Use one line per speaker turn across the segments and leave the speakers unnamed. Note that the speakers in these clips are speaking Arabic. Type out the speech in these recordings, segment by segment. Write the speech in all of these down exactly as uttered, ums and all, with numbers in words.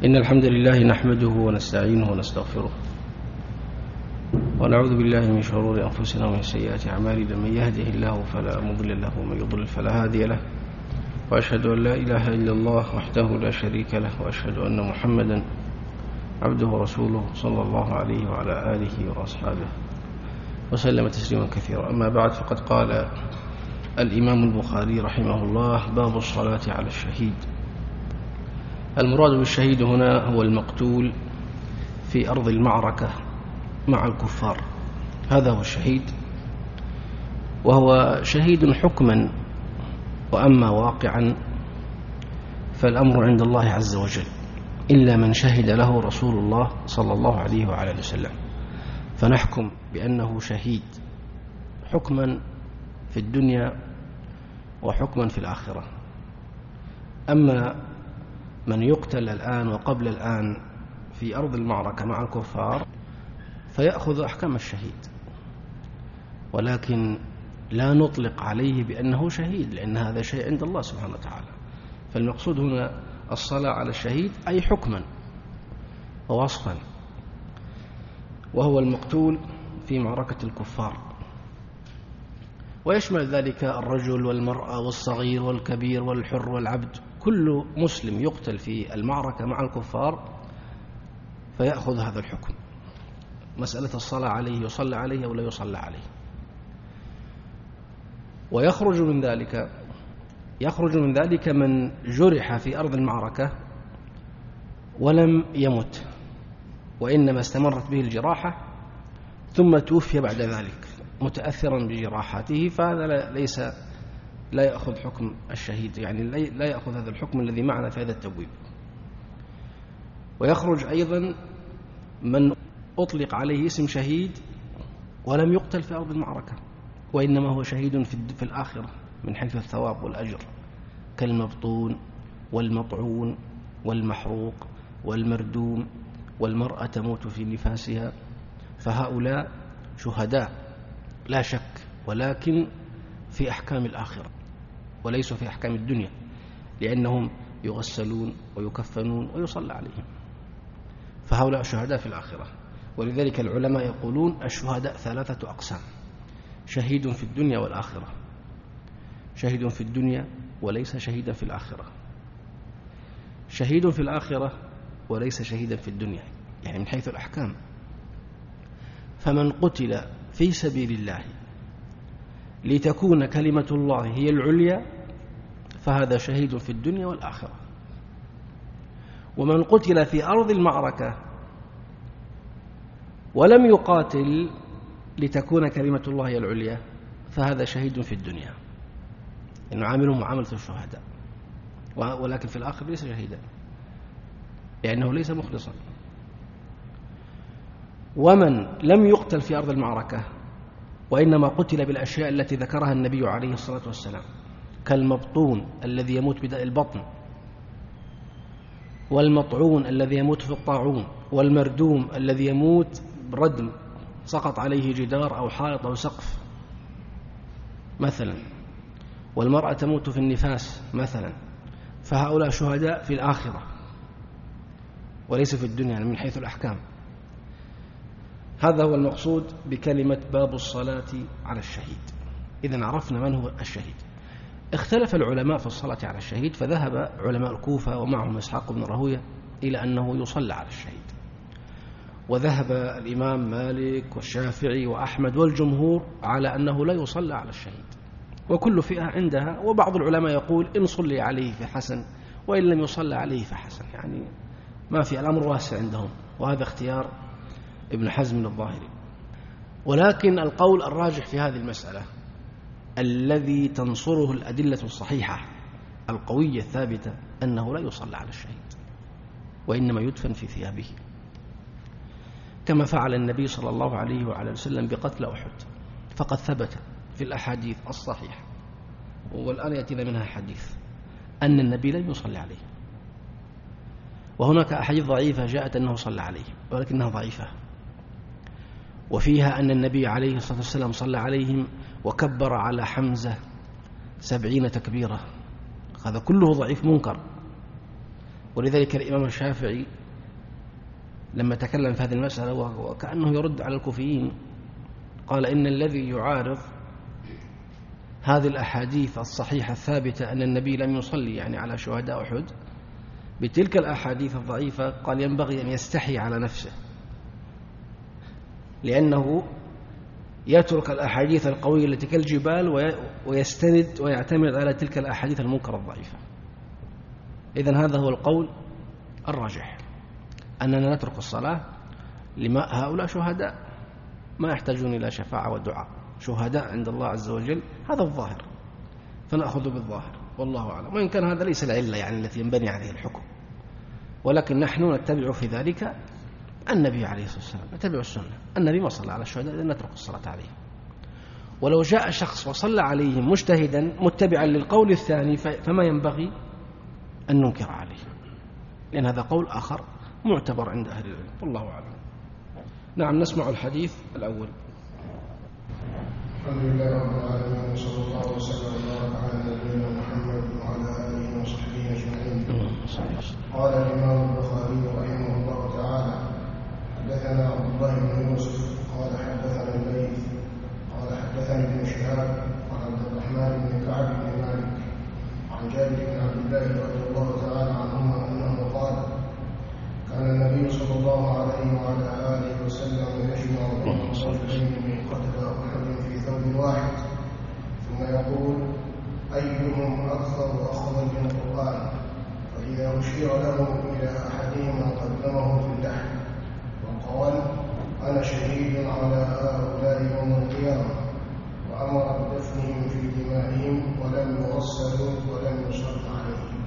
إن الحمد لله نحمده ونستعينه ونستغفره ونعوذ بالله من شرور أنفسنا ومن سيئات أعمالنا. من يهده الله فلا مضل له ومن يضلل فلا هادي له، وأشهد أن لا إله إلا الله وحده لا شريك له، وأشهد أن محمدا عبده ورسوله صلى الله عليه وعلى آله وأصحابه وسلم تسليما كثيرا. أما بعد، فقد قال الإمام البخاري رحمه الله: باب الصلاة على الشهيد. المراد بالشهيد هنا هو المقتول في أرض المعركة مع الكفار، هذا هو الشهيد، وهو شهيد حكما، وأما واقعا فالأمر عند الله عز وجل، إلا من شهد له رسول الله صلى الله عليه وعلى وسلم، فنحكم بأنه شهيد حكما في الدنيا وحكما في الآخرة. أما من يقتل الآن وقبل الآن في أرض المعركة مع الكفار فيأخذ أحكام الشهيد، ولكن لا نطلق عليه بأنه شهيد، لأن هذا شيء عند الله سبحانه وتعالى. فالمقصود هنا الصلاة على الشهيد أي حكما ووصفا، وهو المقتول في معركة الكفار، ويشمل ذلك الرجل والمرأة والصغير والكبير والحر والعبد، كل مسلم يقتل في المعركة مع الكفار فيأخذ هذا الحكم. مسألة الصلاة عليه، يصلى عليه أو لا يصلى عليه. ويخرج من ذلك يخرج من ذلك من جرح في أرض المعركة ولم يمت، وإنما استمرت به الجراحة ثم توفي بعد ذلك متأثرا بجراحاته، فهذا ليس لا يأخذ حكم الشهيد، يعني لا يأخذ هذا الحكم الذي معنا في هذا التبويب. ويخرج أيضا من أطلق عليه اسم شهيد ولم يقتل في أرض المعركة، وإنما هو شهيد في الآخرة من حيث الثواب والأجر، كالمبطون والمطعون والمحروق والمردوم والمرأة تموت في نفاسها، فهؤلاء شهداء لا شك، ولكن في أحكام الآخرة وليسوا في أحكام الدنيا، لأنهم يغسلون ويكفنون ويصلى عليهم، فهؤلاء شهداء في الآخرة. ولذلك العلماء يقولون الشهداء ثلاثة أقسام: شهيد في الدنيا والآخرة، شهيد في الدنيا وليس شهيدا في الآخرة، شهيد في الآخرة وليس شهيدا في الدنيا، يعني من حيث الأحكام. فمن قتل في سبيل الله لتكون كلمة الله هي العليا فهذا شهيد في الدنيا والآخرة. ومن قتل في أرض المعركة ولم يقاتل لتكون كلمة الله هي العليا فهذا شهيد في الدنيا، إنه عامله معاملة الشهداء، ولكن في الآخر ليس شهيدا لأنه ليس مخلصا. ومن لم يقتل في أرض المعركة وإنما قتل بالأشياء التي ذكرها النبي عليه الصلاة والسلام، كالمبطون الذي يموت بداء البطن، والمطعون الذي يموت في الطاعون، والمردوم الذي يموت بردم سقط عليه جدار أو حائط أو سقف مثلا، والمرأة تموت في النفاس مثلا، فهؤلاء شهداء في الآخرة وليس في الدنيا من حيث الأحكام. هذا هو المقصود بكلمة باب الصلاة على الشهيد. إذن عرفنا من هو الشهيد. اختلف العلماء في الصلاة على الشهيد، فذهب علماء الكوفة ومعهم إسحاق بن راهويه إلى أنه يصلى على الشهيد، وذهب الإمام مالك والشافعي وأحمد والجمهور على أنه لا يصلى على الشهيد، وكل فئة عندها. وبعض العلماء يقول إن صلي عليه فحسن، وإن لم يصلى عليه فحسن، يعني ما في، الأمر واسع عندهم، وهذا اختيار ابن حزم الظاهري. ولكن القول الراجح في هذه المسألة الذي تنصره الأدلة الصحيحة القوية الثابتة أنه لا يصلى على الشهيد، وإنما يدفن في ثيابه، كما فعل النبي صلى الله عليه وعلى وسلم بقتل أحد، فقد ثبت في الأحاديث الصحيحة، والآن يأتينا منها حديث أن النبي لم يصلي عليه، وهناك أحاديث ضعيفة جاءت أنه صلى عليه ولكنها ضعيفة، وفيها أن النبي عليه الصلاة والسلام صلى عليهم وكبر على حمزة سبعين تكبيرة، هذا كله ضعيف منكر. ولذلك الإمام الشافعي لما تكلم في هذه المسألة وكأنه يرد على الكوفيين قال إن الذي يعارض هذه الأحاديث الصحيحة الثابتة أن النبي لم يصلي يعني على شهداء أحد بتلك الأحاديث الضعيفة، قال ينبغي أن يستحي على نفسه، لأنه يترك الأحاديث القوية التي كالجبال ويستند ويعتمد على تلك الأحاديث المنكرة الضعيفة. إذن هذا هو القول الراجح، أننا نترك الصلاة لما هؤلاء شهداء ما يحتاجون إلى شفاعة والدعاء، شهداء عند الله عز وجل، هذا الظاهر، فنأخذ بالظاهر والله أعلم. وإن كان هذا ليس العلة يعني التي ينبني عليه الحكم، ولكن نحن نتبع في ذلك النبي عليه الصلاة والسلام، نتبع السنة. النبي ما صلى على الشهداء إذن نترك الصلاة عليهم. ولو جاء شخص وصلى عليهم مجتهدا متبعا للقول الثاني فما ينبغي أن ننكر عليه، لأن هذا قول آخر معتبر عند أهل العلم والله أعلم. نعم، نسمع الحديث الأول.
الحمد لله رب العالمين، وصلى الله وسلم وبارك على نبينا محمد وعلى آله وصحبه أجمعين. قال الإمام البخاري رحمه الله تعالى: حدثنا عبد الله بن يوسف قال حدثنا الليث قال حدثني ابن شهاب عن عبد الرحمن بن كعب بن مالك عن جابر بن عبد الله رضي الله تعالى عنهما أنه قال: كان النبي صلى الله عليه وعلى آله وسلم يجمع بين رجلين من قتل أحد في ثوب واحد، ثم يقول: أيهم أكثر أخذا من القرآن؟ فإذا أشير له إلى أحدهما قدمه في اللحم وقال: أنا شهيد على هؤلاء يوم القيامة، وأمر بدفنهم في دمائهم ولم يغسلوا ولم يصلى عليهم.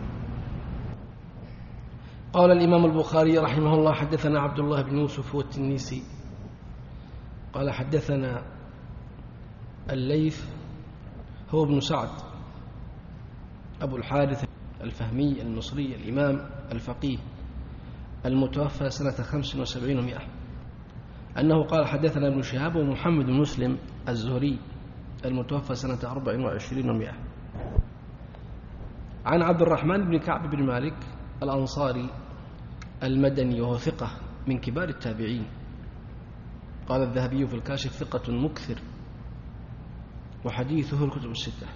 قال الإمام البخاري رحمه الله: حدثنا عبد الله بن يوسف والتنيسي قال حدثنا الليث هو ابن سعد أبو الحارث الفهمي المصري الإمام الفقيه المتوفى سنة خمس وسبعين ومئة، أنه قال حدثنا ابن شهاب ومحمد بن مسلم الزهري المتوفى سنة أربع وعشرين ومئة، عن عبد الرحمن بن كعب بن مالك الأنصاري المدني وهو ثقة من كبار التابعين، قال الذهبي في الكاشف: ثقة مكثر وحديثه الكتب الستة.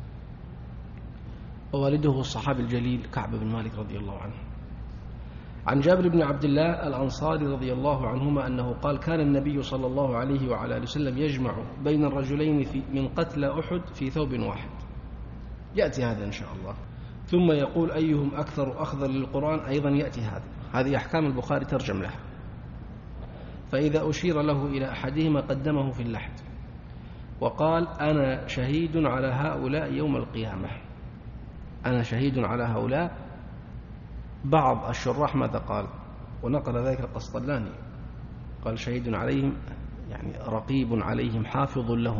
ووالده الصحابي الجليل كعب بن مالك رضي الله عنه. عن جابر بن عبد الله الأنصاري رضي الله عنهما أنه قال: كان النبي صلى الله عليه وعلى آله وسلم يجمع بين الرجلين في من قتل أحد في ثوب واحد، يأتي هذا إن شاء الله، ثم يقول: أيهم أكثر أخذا للقرآن؟ أيضا يأتي هذا. هذه أحكام البخاري ترجم لها. فإذا أشير له إلى أحدهما قدمه في اللحد وقال: أنا شهيد على هؤلاء يوم القيامة. أنا شهيد على هؤلاء. بعض الشراح ماذا قال؟ ونقل ذلك القسطلاني، قال: شهيد عليهم يعني رقيب عليهم حافظ لهم،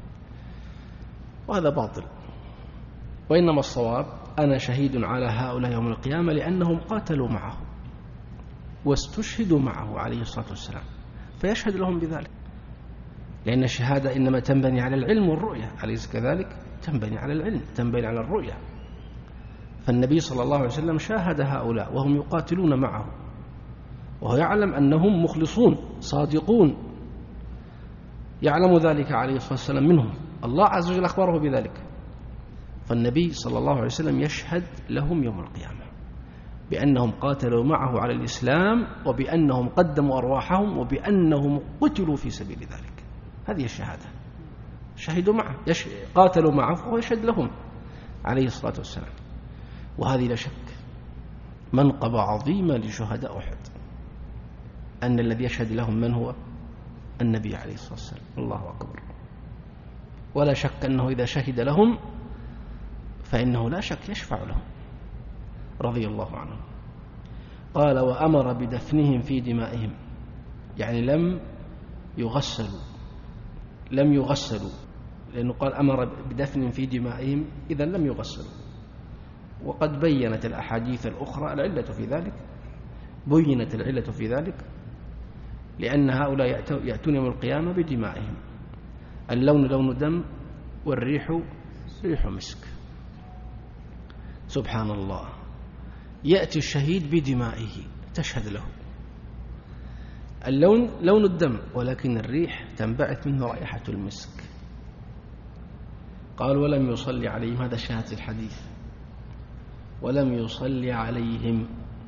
وهذا باطل. وإنما الصواب: أنا شهيد على هؤلاء يوم القيامة، لأنهم قاتلوا معه واستشهدوا معه عليه الصلاة والسلام، فيشهد لهم بذلك، لأن الشهادة إنما تنبني على العلم والرؤية، أليس كذلك؟ تنبني على العلم، تنبني على الرؤية. فالنبي صلى الله عليه وسلم شاهد هؤلاء وهم يقاتلون معه، وهو يعلم أنهم مخلصون صادقون، يعلم ذلك عليه الصلاة والسلام منهم، الله عز وجل أخبره بذلك. فالنبي صلى الله عليه وسلم يشهد لهم يوم القيامة بأنهم قاتلوا معه على الإسلام، وبأنهم قدموا أرواحهم، وبأنهم قتلوا في سبيل ذلك. هذه الشهادة، شهدوا معه، قاتلوا معه، فهو يشهد لهم عليه الصلاة والسلام. وهذه لا شك منقبة عظيمة لشهداء أحد، أن الذي يشهد لهم من هو؟ النبي عليه الصلاة والسلام. الله أكبر. ولا شك أنه إذا شهد لهم فإنه لا شك يشفع لهم رضي الله عنهم. قال: وأمر بدفنهم في دمائهم، يعني لم يغسلوا، لم يغسلوا، لأنه قال أمر بدفن في دمائهم، إذن لم يغسلوا. وقد بينت الأحاديث الأخرى العلة في ذلك، بينت العلة في ذلك، لأن هؤلاء يأتون يوم القيامة بدمائهم، اللون لون دم والريح ريح مسك. سبحان الله. يأتي الشهيد بدمائه تشهد له. اللون لون الدم، ولكن الريح تنبعث منه رائحة المسك. قال ولم يصلي عليهم، هذا شاهد الحديث، ولم يصلي عليهم.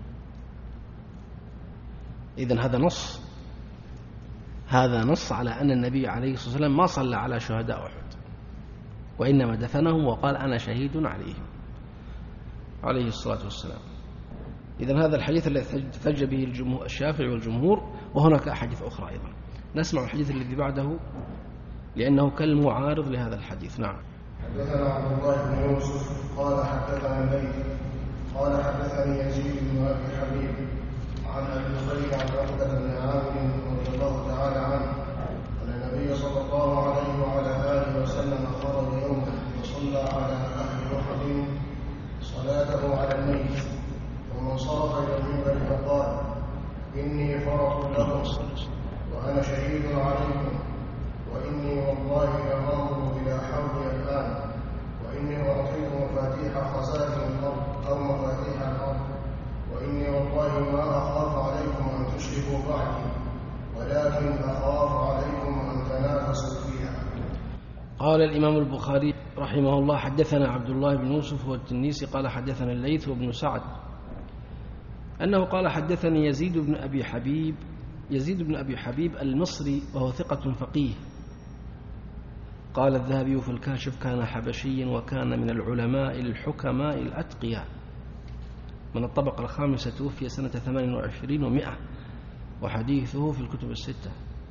إذن هذا نص هذا نص على أن النبي عليه الصلاة والسلام ما صلى على شهداء أحد، وإنما دفنهم وقال أنا شهيد عليهم عليه الصلاة والسلام. إذن هذا الحديث الذي احتج به الجمهور الشافعي والجمهور، وهناك أحاديث أخرى أيضا. نسمع الحديث الذي بعده لأنه كالمعارض لهذا الحديث. نعم.
حدثنا عبد الله بن يوسف قال حدثنا الليث قال حدثني يزيد بن أبي حبيب عن أبي الخير عن عقبة بن عامر رضي الله تعالى عنه أن النبي صلى الله عليه وعلى آله وسلم خرج يوما فصلى على أهل أحد صلاته على الميت، ثم انصرف إلى المنبر فقال إني فرط لكم وأنا شهيد عليكم، وإني والله لأنظر إلى حولي الآن، وإني أعطيت مفاتيح خزائن الأرض أو مفاتيح الأرض، وإني والله ما أخاف عليكم أن تشركوا بعدي، ولكن أخاف عليكم أن تنافسوا فيها.
قال الإمام البخاري رحمه الله حدثنا عبد الله بن يوسف والتنيسي قال حدثنا الليث وابن سعد أنه قال حدثني يزيد بن أبي حبيب يزيد بن أبي حبيب المصري وهو ثقة فقيه. قال الذهبي في الكاشف كان حبشيا وكان من العلماء الحكماء الأتقياء، من الطبقة الخامسة، توفي سنة ثمان وعشرين ومائة، وحديثه في الكتب الستة.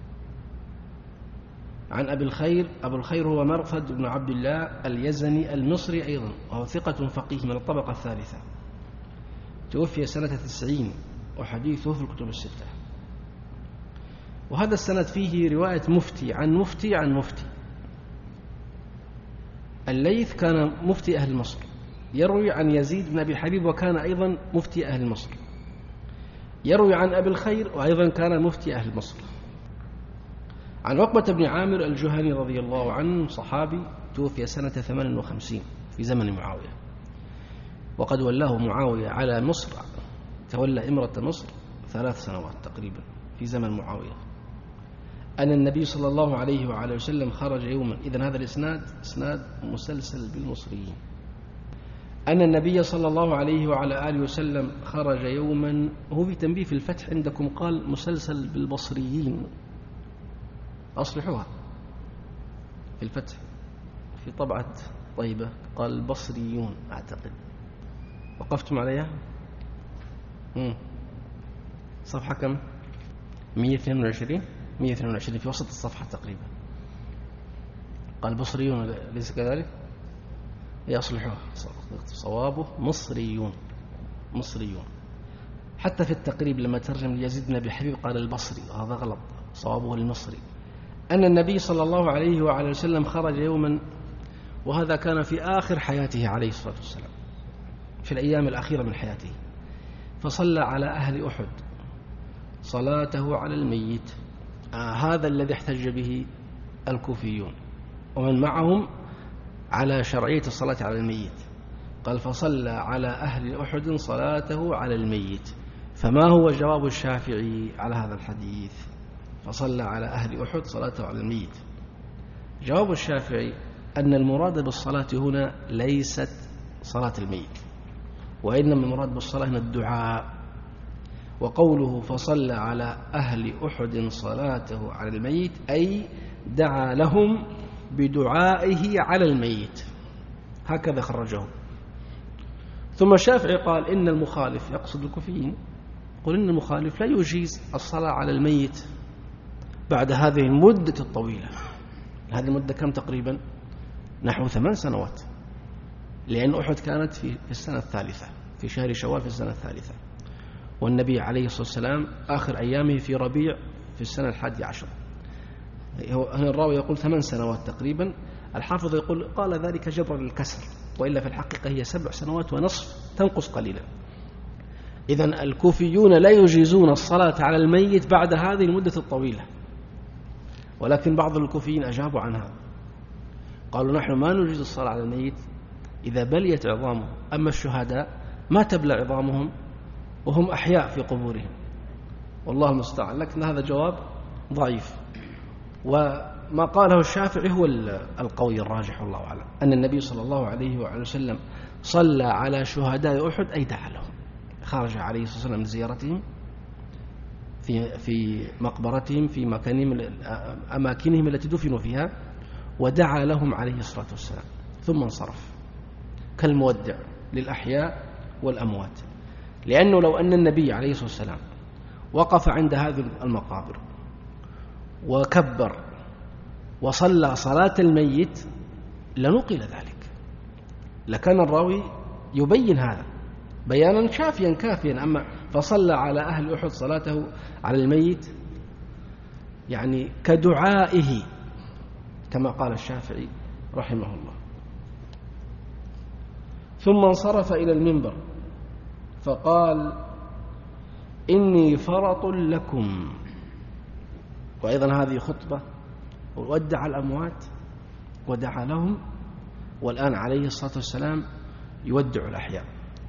عن أبي الخير أبو الخير هو مرثد بن عبد الله اليزني المصري أيضا، وهو ثقة فقيه من الطبقة الثالثة، توفي سنة تسعين، وحديثه في الكتب الستة. وهذا السند فيه رواية مفتي عن مفتي عن مفتي. الليث كان مفتي أهل مصر، يروي عن يزيد بن أبي حبيب وكان أيضا مفتي أهل مصر، يروي عن أبي الخير وأيضا كان مفتي أهل مصر. عن عقبة بن عامر الجهني رضي الله عنه، صحابي، توفي سنة ثمان وخمسين في زمن معاوية، وقد ولاه معاوية على مصر، تولى إمرة مصر ثلاث سنوات تقريبا في زمن معاوية. أن النبي صلى الله عليه وعلى وسلم خرج يوما، إذن هذا الإسناد إسناد مسلسل بالمصريين. أن النبي صلى الله عليه وعلى آله وسلم خرج يوما، هو في تنبيه في الفتح عندكم قال مسلسل بالبصريين، أصلحوها في الفتح، في طبعة طيبة قال البصريون أعتقد، وقفتم عليها. مم. صفحة كم؟ مئة واثنين وعشرين مئة واثنين وعشرين في وسط الصفحة تقريبا، قال بصريون ليس كذلك؟ يصلحوها، صوابه مصريون مصريون. حتى في التقريب لما ترجم ليزيد بن أبي حبيب قال البصري، هذا غلط، صوابه المصري. أن النبي صلى الله عليه وعلى وسلم خرج يوما، وهذا كان في آخر حياته عليه الصلاة والسلام، في الأيام الأخيرة من حياته، فصلى على أهل أحد صلاته على الميت. آه هذا الذي احتج به الكوفيون ومن معهم على شرعية الصلاة على الميت. قال فصلى على أهل أحد صلاته على الميت. فما هو جواب الشافعي على هذا الحديث؟ فصلى على أهل أحد صلاته على الميت. جواب الشافعي أن المراد بالصلاة هنا ليست صلاة الميت، وإنما المراد بالصلاة هنا الدعاء. وقوله فصلى على أهل أحد صلاته على الميت أي دعا لهم بدعائه على الميت، هكذا خرجه. ثم الشافعي قال إن المخالف، يقصد الكوفيين، قل إن المخالف لا يجيز الصلاة على الميت بعد هذه المدة الطويلة. هذه المدة كم تقريبا؟ نحو ثمان سنوات، لأن أحد كانت في السنة الثالثة، في شهر شوال في السنة الثالثة، والنبي عليه الصلاة والسلام آخر أيامه في ربيع في السنة الحادية عشر. هنا الراوي يقول ثمان سنوات تقريبا، الحافظ يقول قال ذلك جبر للكسر، وإلا في الحقيقة هي سبع سنوات ونصف، تنقص قليلا. إذن الكوفيون لا يجيزون الصلاة على الميت بعد هذه المدة الطويلة، ولكن بعض الكوفيين أجابوا عنها، قالوا نحن ما نجيز الصلاة على الميت إذا بليت عظامه، أما الشهداء ما تبلى عظامهم وهم أحياء في قبورهم، والله المستعان. لكن هذا جواب ضعيف. وما قاله الشافعي هو القوي الراجح والله أعلم، أن النبي صلى الله عليه وعلى وسلم صلى على شهداء أحد أي دعا لهم، خرج عليه الصلاة والسلام من زيارتهم في في مقبرتهم في مكانهم أماكنهم التي دفنوا فيها، ودعا لهم عليه الصلاة والسلام ثم انصرف كالمودع للأحياء والأموات. لأنه لو أن النبي عليه الصلاة والسلام وقف عند هذه المقابر وكبر وصلى صلاة الميت لنقل ذلك، لكان الراوي يبين هذا بيانا شافيا كافيا. أما فصلى على أهل أحد صلاته على الميت يعني كدعائه كما قال الشافعي رحمه الله. ثم انصرف إلى المنبر فقال إني فرط لكم. وأيضا هذه خطبة، ودع الأموات ودعا لهم، والآن عليه الصلاة والسلام يودع الأحياء.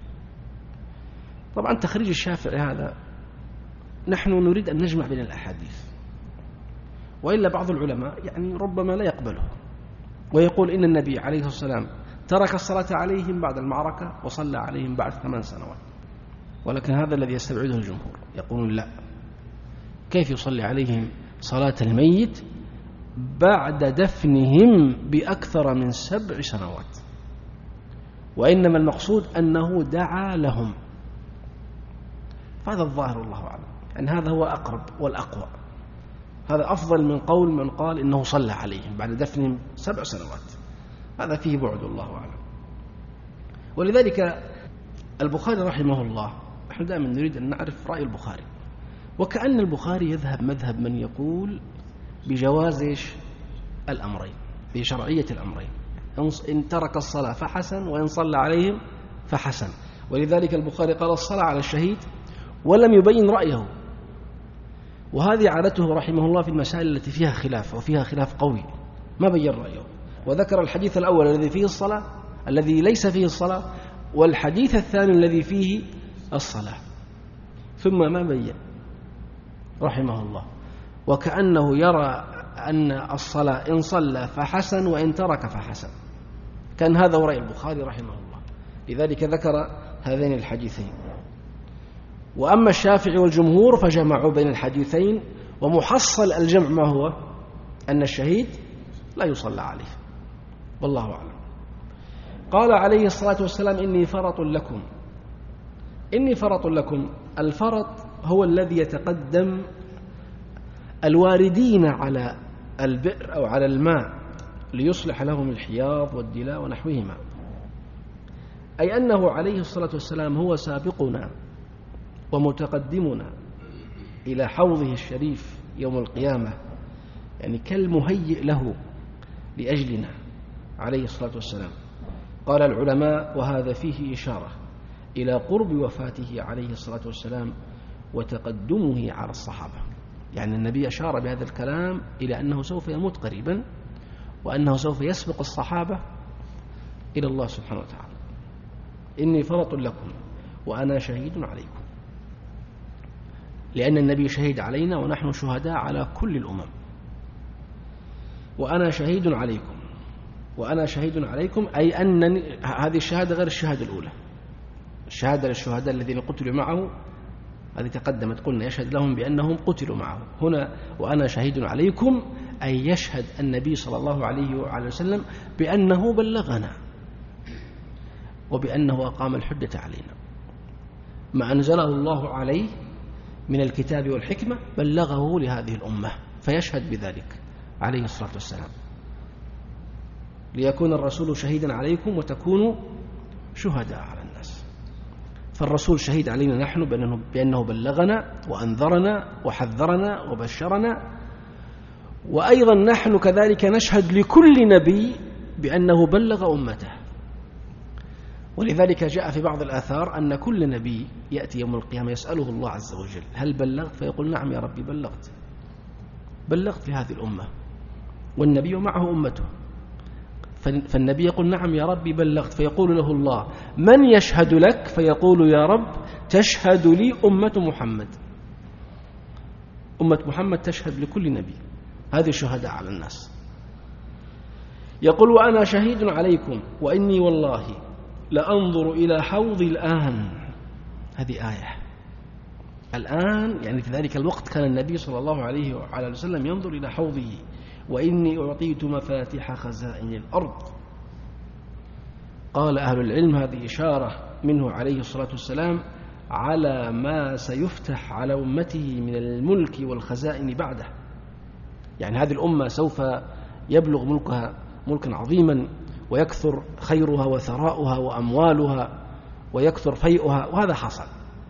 طبعا تخريج الشافعي هذا نحن نريد أن نجمع بين الأحاديث، وإلا بعض العلماء يعني ربما لا يقبله ويقول إن النبي عليه الصلاة والسلام ترك الصلاة عليهم بعد المعركة وصلى عليهم بعد ثمان سنوات. ولكن هذا الذي يستبعده الجمهور، يقولون لا، كيف يصلي عليهم صلاة الميت بعد دفنهم بأكثر من سبع سنوات؟ وإنما المقصود أنه دعا لهم. فهذا الظاهر الله أعلم، أن هذا هو أقرب والأقوى، هذا أفضل من قول من قال إنه صلى عليهم بعد دفنهم سبع سنوات، هذا فيه بعد الله أعلم. ولذلك البخاري رحمه الله، نحن دائما نريد أن نعرف رأي البخاري، وكأن البخاري يذهب مذهب من يقول بجواز الأمرين، بشرعية الأمرين، إن ترك الصلاة فحسن وإن صلى عليهم فحسن. ولذلك البخاري قال الصلاة على الشهيد ولم يبين رأيه، وهذه عادته رحمه الله في المسائل التي فيها خلاف وفيها خلاف قوي، ما بين رأيه، وذكر الحديث الأول الذي فيه الصلاة الذي ليس فيه الصلاة، والحديث الثاني الذي فيه الصلاة، ثم ما بين رحمه الله، وكأنه يرى أن الصلاة إن صلى فحسن وإن ترك فحسن، كان هذا هو رأي البخاري رحمه الله، لذلك ذكر هذين الحديثين. وأما الشافعي والجمهور فجمعوا بين الحديثين، ومحصل الجمع ما هو؟ أن الشهيد لا يصلى عليه، والله أعلم. قال عليه الصلاة والسلام إني فرط لكم. إني فرط لكم، الفرط هو الذي يتقدم الواردين على البئر أو على الماء ليصلح لهم الحياض والدلاء ونحوهما، أي أنه عليه الصلاة والسلام هو سابقنا ومتقدمنا إلى حوضه الشريف يوم القيامة، يعني كالمهيئ له لأجلنا عليه الصلاة والسلام. قال العلماء وهذا فيه إشارة إلى قرب وفاته عليه الصلاة والسلام وتقدمه على الصحابة، يعني النبي أشار بهذا الكلام إلى أنه سوف يموت قريبا، وأنه سوف يسبق الصحابة إلى الله سبحانه وتعالى. إني فرط لكم وأنا شهيد عليكم، لأن النبي شهيد علينا ونحن شهداء على كل الأمم. وأنا شهيد عليكم، وأنا شهيد عليكم أي أن هذه الشهادة غير الشهادة الأولى، الشهادة للشهداء الذين قتلوا معه هذه تقدمت، قلنا يشهد لهم بأنهم قتلوا معه. هنا وأنا شهيد عليكم أي يشهد النبي صلى الله عليه وعلى وسلم بأنه بلغنا وبأنه أقام الحجة علينا، ما أنزله الله عليه من الكتاب والحكمة بلغه لهذه الأمة، فيشهد بذلك عليه الصلاة والسلام، ليكون الرسول شهيدا عليكم وتكونوا شهداء على الناس. فالرسول شهيد علينا نحن بأنه, بأنه بلغنا وأنذرنا وحذرنا وبشرنا، وأيضا نحن كذلك نشهد لكل نبي بأنه بلغ أمته. ولذلك جاء في بعض الآثار أن كل نبي يأتي يوم القيامة يسأله الله عز وجل هل بلغت؟ فيقول نعم يا ربي بلغت، بلغت لهذه الأمة، والنبي معه أمته، فالنبي يقول نعم يا ربي بلغت، فيقول له الله من يشهد لك؟ فيقول يا رب تشهد لي أمة محمد، أمة محمد تشهد لكل نبي، هذه شهداء على الناس. يقول وأنا شهيد عليكم وإني والله لأنظر إلى حوضي الآن. هذه آية الآن، يعني في ذلك الوقت كان النبي صلى الله عليه وعلى وسلم ينظر إلى حوضه. وإني أعطيت مفاتيح خزائن الأرض. قال أهل العلم هذه إشارة منه عليه الصلاة والسلام على ما سيفتح على أمته من الملك والخزائن بعده، يعني هذه الأمة سوف يبلغ ملكها ملكا عظيما، ويكثر خيرها وثراؤها وأموالها ويكثر فيئها، وهذا حصل.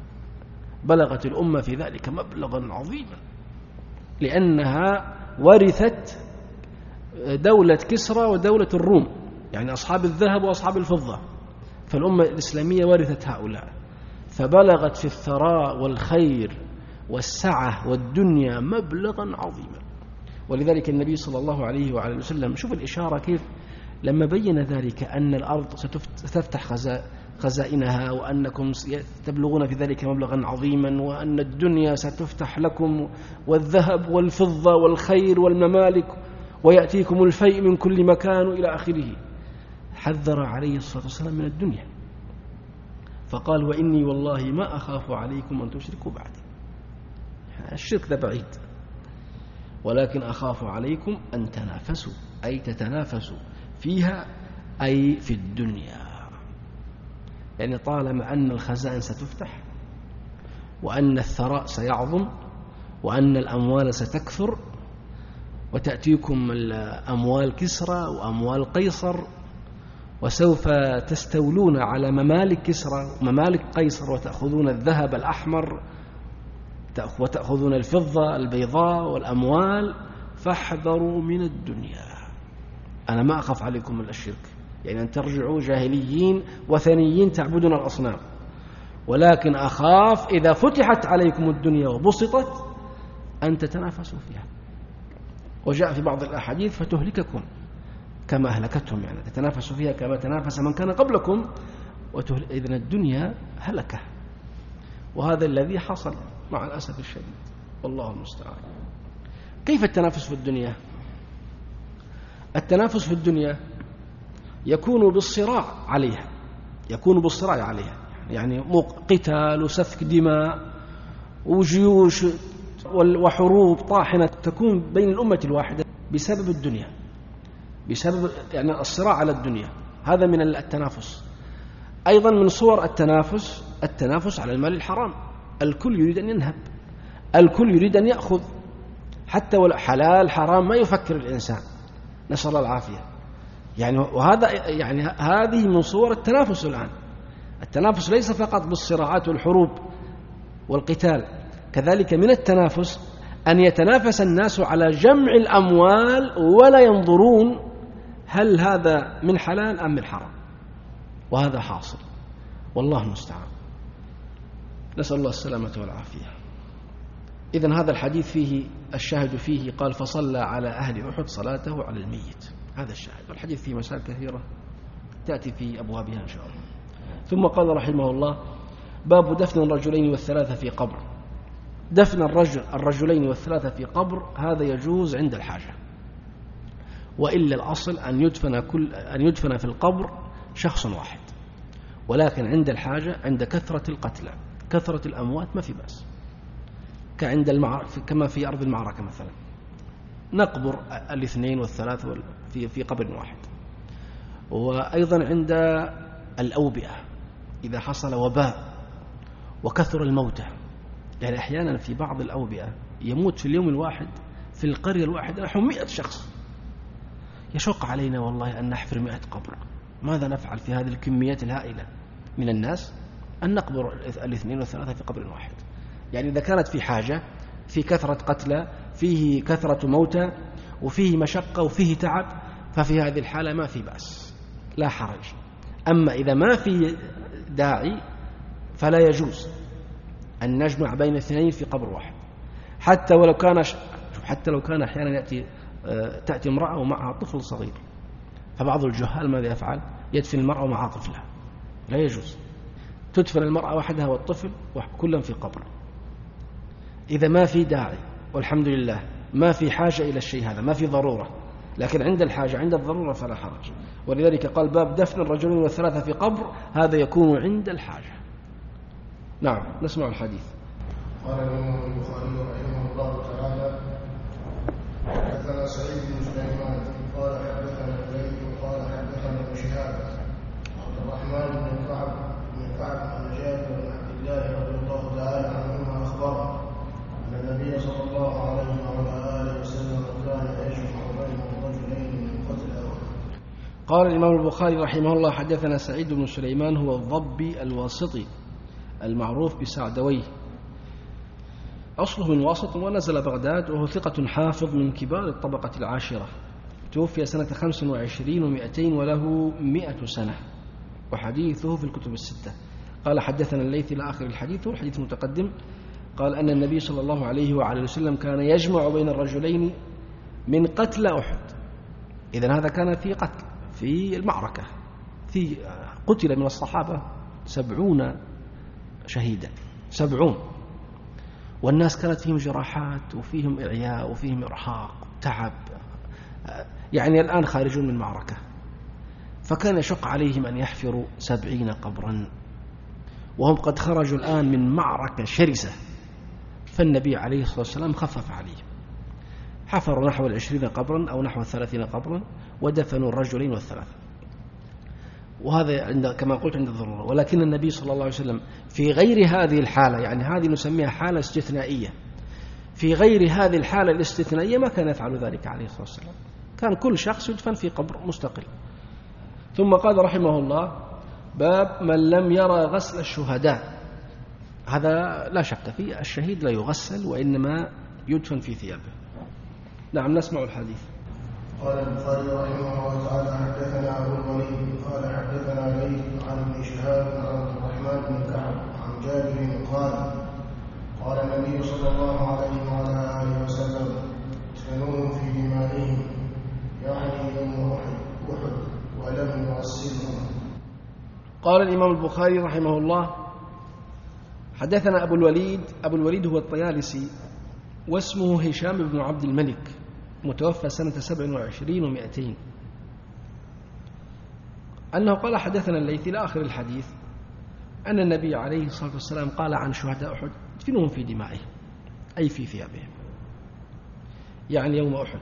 بلغت الأمة في ذلك مبلغا عظيما، لأنها ورثت دولة كسرى ودولة الروم، يعني أصحاب الذهب وأصحاب الفضة، فالأمة الإسلامية ورثت هؤلاء، فبلغت في الثراء والخير والسعة والدنيا مبلغا عظيما. ولذلك النبي صلى الله عليه وعلى وسلم، شوف الإشارة كيف لما بين ذلك أن الأرض ستفتح خزائنها، وأنكم تبلغون في ذلك مبلغا عظيما، وأن الدنيا ستفتح لكم، والذهب والفضة والخير والممالك، ويأتيكم الفيء من كل مكان إلى آخره. حذر عليه الصلاة والسلام من الدنيا، فقال وإني والله ما أخاف عليكم أن تشركوا بعدي. الشرك ده بعيد، ولكن أخاف عليكم أن تنافسوا، أي تتنافسوا فيها، أي في الدنيا. يعني طالما أن الخزائن ستفتح، وأن الثراء سيعظم، وأن الأموال ستكثر، وتأتيكم الأموال كسرى وأموال قيصر، وسوف تستولون على ممالك كسرى وممالك قيصر، وتأخذون الذهب الأحمر وتأخذون الفضة البيضاء والأموال، فاحذروا من الدنيا. أنا ما أخاف عليكم من الشرك، يعني أن ترجعوا جاهليين وثنيين تعبدون الأصنام، ولكن أخاف إذا فتحت عليكم الدنيا وبسطت أن تتنافسوا فيها. وجاء في بعض الأحاديث فتهلككم كما أهلكتهم، يعني تتنافسوا فيها كما تنافس من كان قبلكم، إذن الدنيا هلكة. وهذا الذي حصل مع الأسف الشديد، والله المستعان. كيف التنافس في الدنيا؟ التنافس في الدنيا يكون بالصراع عليها، يكون بالصراع عليها، يعني قتال وسفك دماء وجيوش وحروب طاحنة تكون بين الأمة الواحدة بسبب الدنيا، بسبب يعني الصراع على الدنيا. هذا من التنافس. أيضا من صور التنافس التنافس على المال الحرام. الكل يريد أن ينهب، الكل يريد أن يأخذ، حتى ولا حلال حرام ما يفكر الإنسان، نسأل الله العافية. يعني وهذا يعني هذه من صور التنافس الآن. التنافس ليس فقط بالصراعات والحروب والقتال، كذلك من التنافس أن يتنافس الناس على جمع الأموال ولا ينظرون هل هذا من حلال أم من حرام، وهذا حاصل، والله المستعان. نسأل الله السلامة والعافية. إذن هذا الحديث فيه الشاهد فيه قال فصلى على أهل أحد صلاته على الميت، هذا الشاهد. والحديث فيه مسائل كثيرة تأتي في أبوابها إن شاء الله. ثم قال رحمه الله باب دفن الرجلين والثلاثة في قبر. دفن الرجل الرجلين والثلاثة في قبر هذا يجوز عند الحاجة، وإلا الأصل أن يدفن كل أن يدفن في القبر شخص واحد، ولكن عند الحاجة عند كثرة القتلى كثرة الأموات ما في بأس، كعند المعركة كما في أرض المعركة مثلا نقبر الاثنين والثلاث في في قبر واحد. وأيضا عند الأوبئة إذا حصل وباء وكثر الموتى، يعني أحيانا في بعض الأوبئة يموت في اليوم الواحد في القرية الواحدة نحو مئة شخص. يشق علينا والله أن نحفر مئة قبر. ماذا نفعل في هذه الكميات الهائلة من الناس؟ أن نقبر الاثنين والثلاثة في قبر واحد. يعني إذا كانت في حاجة، في كثرة قتلى، فيه كثرة موتى، وفيه مشقة وفيه تعب، ففي هذه الحالة ما في بأس، لا حرج. أما إذا ما في داعي فلا يجوز أن نجمع بين اثنين في قبر واحد، حتى ولو كان حتى لو كان أحيانا يأتي تأتي امرأة ومعها طفل صغير، فبعض الجهال ماذا يفعل؟ يدفن المرأة مع طفلها، لا يجوز. تدفن المرأة وحدها والطفل كلا في قبر. إذا ما في داعي والحمد لله ما في حاجة إلى الشيء هذا، ما في ضرورة، لكن عند الحاجة عند الضرورة فلا حرج. ولذلك قال باب دفن الرجلين والثلاثة في قبر، هذا يكون عند الحاجة. نعم، نسمع الحديث.
قال الإمام البخاري رحمه الله تعالى حدثنا سعيد بن سليمان قال حدثنا الليث قال حدثنا ابن شهاب عبد الرحمن بن كعب بن كعب عن جابر بن عبد الله رضي الله تعالى عنهما أخبره أن النبي صلى الله عليه وعلى آله وسلم كان يجمع بين الرجلين من قتل أحد.
قال الإمام البخاري رحمه الله حدثنا سعيد بن سليمان هو الضبي الواسطي المعروف بسعدويه، أصله من واسط ونزل بغداد، وهو ثقة حافظ من كبار الطبقة العاشرة، توفي سنة خمس وعشرين ومئتين وله مئة سنة، وحديثه في الكتب الستة. قال حدثنا الليث إلى آخر الحديث، والحديث متقدم. قال أن النبي صلى الله عليه وعلى وسلم كان يجمع بين الرجلين من قتل أحد. إذن هذا كان في قتل في المعركة، في قتل من الصحابة سبعون شهيدا، سبعون، والناس كانت فيهم جراحات وفيهم إعياء وفيهم إرهاق تعب، يعني الآن خارجون من معركة، فكان يشق عليهم أن يحفروا سبعين قبرا، وهم قد خرجوا الآن من معركة شرسة. فالنبي عليه الصلاة والسلام خفف عليهم، حفروا نحو العشرين قبرا أو نحو الثلاثين قبرا، ودفنوا الرجلين والثلاثة. وهذا عند كما قلت عند الضرورة. ولكن النبي صلى الله عليه وسلم في غير هذه الحالة، يعني هذه نسميها حالة استثنائية، في غير هذه الحالة الاستثنائية ما كان يفعل ذلك عليه الصلاة والسلام، كان كل شخص يدفن في قبر مستقل. ثم قال رحمه الله باب من لم يرى غسل الشهداء. هذا لا شك فيه، الشهيد لا يغسل وإنما يدفن في ثيابه. نعم، نسمع الحديث.
قال البخاري رحمه الله تعالى حدثنا أبو الوليد قال حدثنا ليث عن ابن شهاب عن عبد الرحمن بن كعب عن جابر قال قال النبي صلى الله عليه وعلى آله وسلم ادفنوهم في دمائهم، يعني يوم أحد، ولم يغسلهم.
قال الإمام البخاري رحمه الله حدثنا أبو الوليد. أبو الوليد هو الطيالسي، واسمه هشام بن عبد الملك، متوفى سنة سبع وعشرين ومئتين، أنه قال حدثنا الليث إلى آخر الحديث أن النبي عليه الصلاة والسلام قال عن شهداء أحد ادفنوهم في دمائهم، أي في ثيابهم، يعني يوم أحد.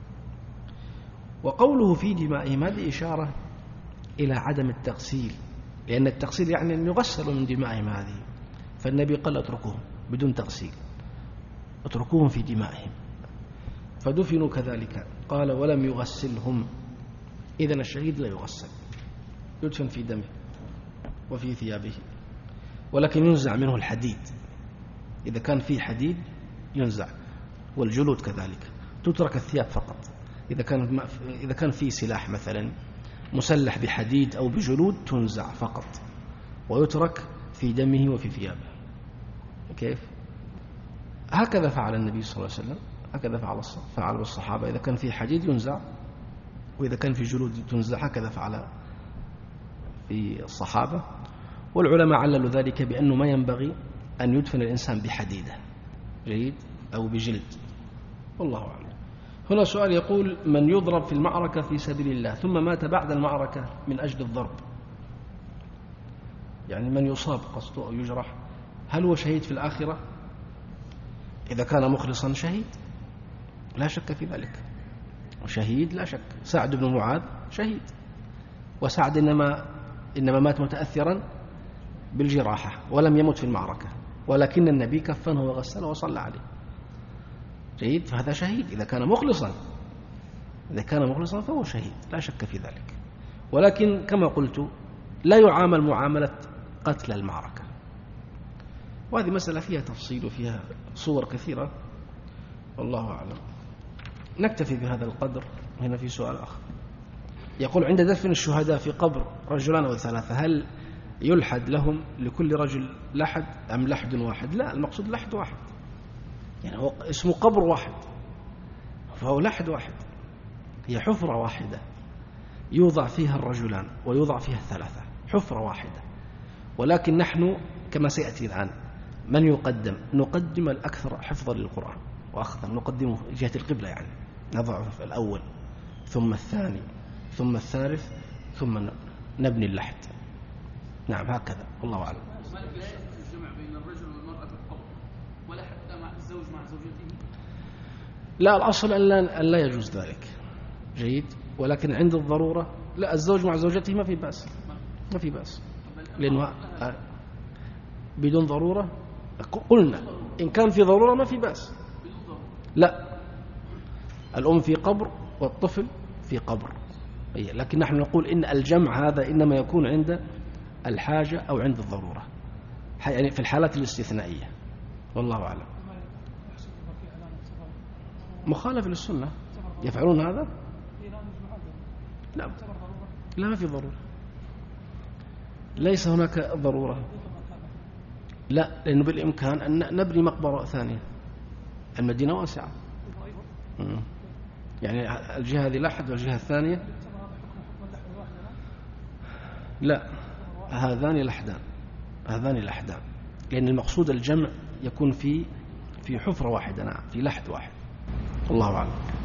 وقوله في دمائهم هذه إشارة إلى عدم التغسيل، لأن التغسيل يعني أن يغسلوا من دمائهم هذه، فالنبي قال اتركوهم بدون تغسيل، اتركوهم في دمائهم، فدفنوا كذلك. قال ولم يغسلهم، إذن الشهيد لا يغسل، يدفن في دمه وفي ثيابه، ولكن ينزع منه الحديد، إذا كان فيه حديد ينزع، والجلود كذلك، تترك الثياب فقط. إذا كان إذا كان فيه سلاح مثلا مسلح بحديد أو بجلود تنزع فقط، ويترك في دمه وفي ثيابه. كيف؟ هكذا فعل النبي صلى الله عليه وسلم، هكذا فعل فعل بالصحابة، إذا كان في حديد ينزع، وإذا كان في جلود تنزع، هكذا فعل في الصحابة. والعلماء عللوا ذلك بأنه ما ينبغي أن يدفن الإنسان بحديدة جيد أو بجلد، والله أعلم. هنا سؤال يقول من يضرب في المعركة في سبيل الله ثم مات بعد المعركة من أجل الضرب، يعني من يصاب قصده أو يجرح، هل هو شهيد في الآخرة؟ إذا كان مخلصا شهيد لا شك في ذلك، شهيد لا شك. سعد بن معاذ شهيد، وسعد إنما, إنما مات متأثرا بالجراحة ولم يمت في المعركة، ولكن النبي كفنه وغسله وصلى عليه جيد، فهذا شهيد إذا كان مخلصا، إذا كان مخلصا فهو شهيد لا شك في ذلك. ولكن كما قلت لا يعامل معاملة قتل المعركة، وهذه مسألة فيها تفصيل وفيها صور كثيرة، والله أعلم. نكتفي بهذا القدر. هنا في سؤال آخر يقول عند دفن الشهداء في قبر رجلان أو ثلاثة هل يلحد لهم لكل رجل لحد أم لحد واحد؟ لا، المقصود لحد واحد، يعني هو اسمه قبر واحد، فهو لحد واحد، هي حفرة واحدة، يوضع فيها الرجلان ويوضع فيها الثلاثة، حفرة واحدة. ولكن نحن كما سيأتي الآن من يقدم؟ نقدم الأكثر حفظا للقرآن وأخذا، نقدمه جهة القبلة، يعني نضعه في الأول ثم الثاني ثم الثالث ثم نبني اللحد. نعم هكذا، والله أعلم.
ما لا يجوز الجمع بين الرجل والمرأة في القبر ولا حتى مع الزوج مع زوجته؟
لا، الأصل أن لا, أن لا يجوز ذلك. جيد. ولكن عند الضرورة لا، الزوج مع زوجته ما في بأس، ما في بأس، لأنه بدون ضرورة. قلنا إن كان في ضرورة ما في بأس. لا، الأم في قبر والطفل في قبر، لكن نحن نقول إن الجمع هذا إنما يكون عند الحاجة أو عند الضرورة، يعني في الحالات الاستثنائية، والله أعلم. مخالف للسنة يفعلون هذا؟ لا، لا، ما في ضرورة، ليس هناك ضرورة. لا، لأنه بالإمكان أن نبني مقبرة ثانية، المدينة واسعة، يعني الجهة هذه لحد والجهة الثانية لا، هذان لحدان، هذان لحدان، لأن المقصود الجمع يكون في في حفرة واحدة، نعم، في لحد واحد، الله أعلم.